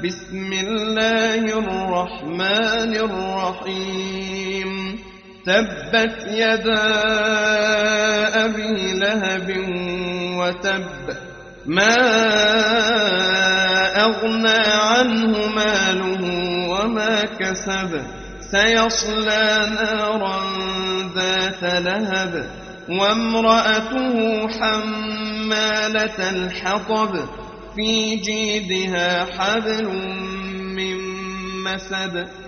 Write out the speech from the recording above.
بسم الله الرحمن الرحيم تبت يدا أبي لهب وتب ما أغنى عنه ماله وما كسب سيصلى نارا ذات لهب وامرأته حمالة الحطب في جيدها حبل من مسد